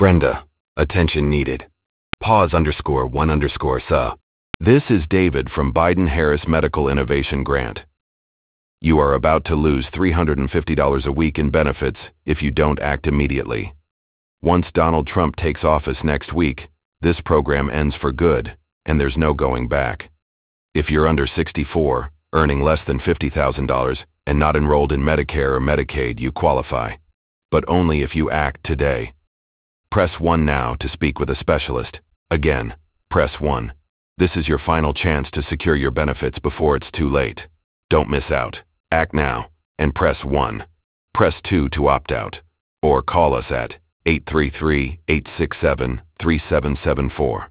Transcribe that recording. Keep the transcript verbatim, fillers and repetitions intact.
Brenda, attention needed. Pause underscore one underscore sa. This is David from Biden-Harris Medical Innovation Grant. You are about to lose three hundred fifty dollars a week in benefits if you don't act immediately. Once Donald Trump takes office next week, this program ends for good, and there's no going back. If you're under sixty-four, earning less than fifty thousand dollars, and not enrolled in Medicare or Medicaid, you qualify. But only if you act today. Press one now to speak with a specialist. Again, press one. This is your final chance to secure your benefits before it's too late. Don't miss out. Act now, and press one. Press two to opt out. Or call us at eight three three, eight six seven, three seven seven four.